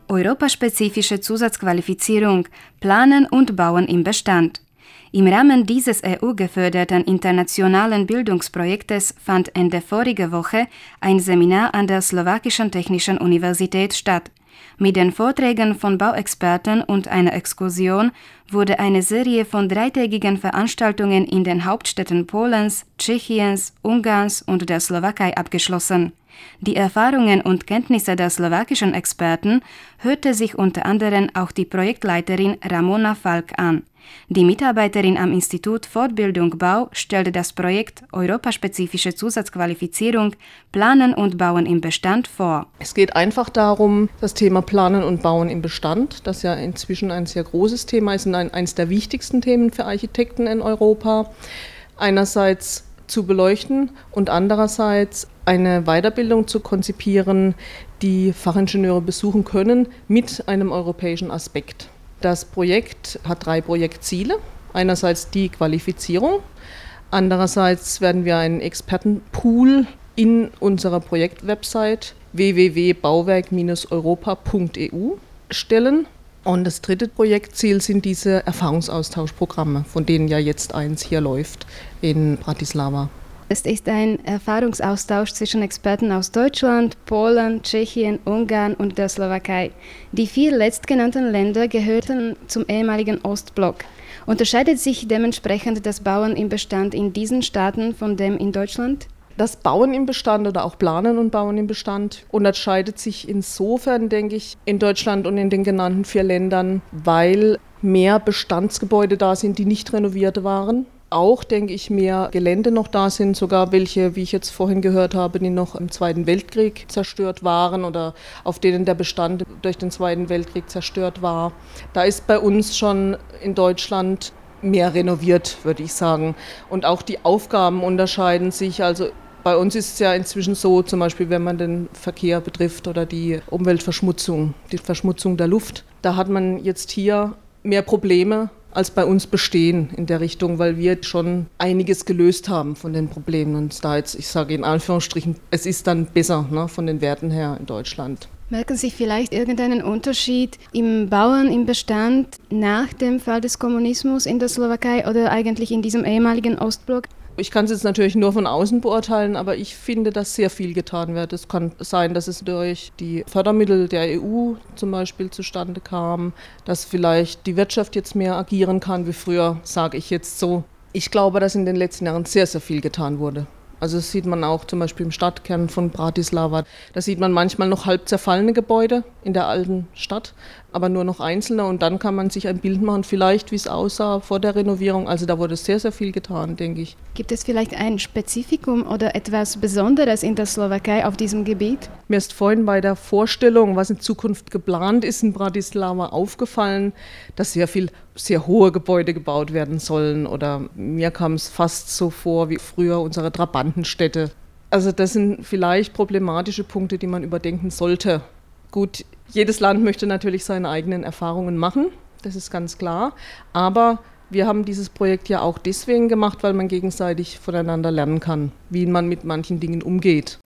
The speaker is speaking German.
Europaspezifische Zusatzqualifizierung Planen und Bauen im Bestand. Im Rahmen dieses EU-geförderten internationalen Bildungsprojektes fand Ende vorige Woche ein Seminar an der Slowakischen Technischen Universität statt. Mit den Vorträgen von Bauexperten und einer Exkursion wurde eine Serie von dreitägigen Veranstaltungen in den Hauptstädten Polens, Tschechiens, Ungarns und der Slowakei abgeschlossen. Die Erfahrungen und Kenntnisse der slowakischen Experten hörte sich unter anderem auch die Projektleiterin Ramona Falk an. Die Mitarbeiterin am Institut Fortbildung Bau stellte das Projekt Europaspezifische Zusatzqualifizierung Planen und Bauen im Bestand vor. Es geht einfach darum, das Thema Planen und Bauen im Bestand, das ja inzwischen ein sehr großes Thema ist und eines der wichtigsten Themen für Architekten in Europa, einerseits zu beleuchten und andererseits eine Weiterbildung zu konzipieren, die Fachingenieure besuchen können mit einem europäischen Aspekt. Das Projekt hat 3 Projektziele. Einerseits die Qualifizierung, andererseits werden wir einen Expertenpool in unserer Projektwebsite www.bauwerk-europa.eu stellen. Und das 3. Projektziel sind diese Erfahrungsaustauschprogramme, von denen ja jetzt eins hier läuft in Bratislava. Es ist ein Erfahrungsaustausch zwischen Experten aus Deutschland, Polen, Tschechien, Ungarn und der Slowakei. Die 4 letztgenannten Länder gehörten zum ehemaligen Ostblock. Unterscheidet sich dementsprechend das Bauen im Bestand in diesen Staaten von dem in Deutschland? Das Bauen im Bestand oder auch Planen und Bauen im Bestand unterscheidet sich insofern, denke ich, in Deutschland und in den genannten 4 Ländern, weil mehr Bestandsgebäude da sind, die nicht renoviert waren. Auch, denke ich, mehr Gelände noch da sind, sogar welche, wie ich jetzt vorhin gehört habe, die noch im Zweiten Weltkrieg zerstört waren oder auf denen der Bestand durch den Zweiten Weltkrieg zerstört war. Da ist bei uns schon in Deutschland mehr renoviert, würde ich sagen. Und auch die Aufgaben unterscheiden sich. Also bei uns ist es ja inzwischen so, zum Beispiel wenn man den Verkehr betrifft oder die Umweltverschmutzung, die Verschmutzung der Luft, da hat man jetzt hier mehr Probleme als bei uns bestehen in der Richtung, weil wir schon einiges gelöst haben von den Problemen. Und da jetzt, ich sage in Anführungsstrichen, es ist dann besser, ne, von den Werten her in Deutschland. Merken Sie vielleicht irgendeinen Unterschied im Bauen, im Bestand nach dem Fall des Kommunismus in der Slowakei oder eigentlich in diesem ehemaligen Ostblock? Ich kann es jetzt natürlich nur von außen beurteilen, aber ich finde, dass sehr viel getan wird. Es kann sein, dass es durch die Fördermittel der EU zum Beispiel zustande kam, dass vielleicht die Wirtschaft jetzt mehr agieren kann wie früher, sage ich jetzt so. Ich glaube, dass in den letzten Jahren sehr, sehr viel getan wurde. Also das sieht man auch zum Beispiel im Stadtkern von Bratislava. Da sieht man manchmal noch halb zerfallene Gebäude in der alten Stadt, aber nur noch einzelne. Und dann kann man sich ein Bild machen, vielleicht wie es aussah vor der Renovierung. Also da wurde sehr, sehr viel getan, denke ich. Gibt es vielleicht ein Spezifikum oder etwas Besonderes in der Slowakei auf diesem Gebiet? Mir ist vorhin bei der Vorstellung, was in Zukunft geplant ist in Bratislava, aufgefallen, dass sehr hohe Gebäude gebaut werden sollen. Oder mir kam es fast so vor wie früher unsere Trabantenstädte. Also das sind vielleicht problematische Punkte, die man überdenken sollte. Gut, jedes Land möchte natürlich seine eigenen Erfahrungen machen, das ist ganz klar. Aber wir haben dieses Projekt ja auch deswegen gemacht, weil man gegenseitig voneinander lernen kann, wie man mit manchen Dingen umgeht.